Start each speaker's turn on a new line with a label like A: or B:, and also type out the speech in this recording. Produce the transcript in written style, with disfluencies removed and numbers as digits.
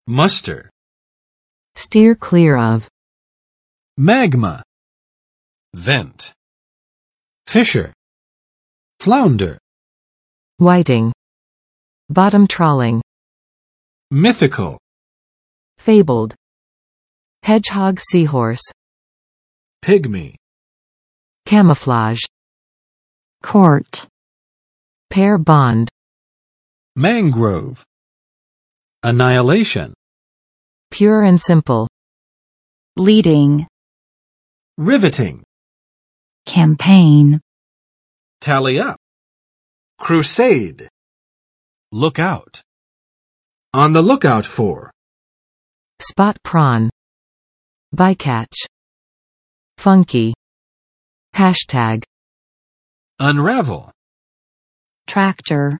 A: muster,
B: steer clear of,
A: magma, vent, fisher, flounder,
B: whiting, bottom trawling,
A: mythical,
B: fabled, hedgehog seahorse,
A: pygmy,
B: camouflage,
C: court,
B: pair bond,
A: mangrove,
D: annihilation,
B: pure and simple,
C: leading,
A: riveting,
C: campaign,
A: tally up, crusade, look out, on the lookout for,
B: spot prawn, bycatch, funky, hashtag,
A: unravel,
C: tractor,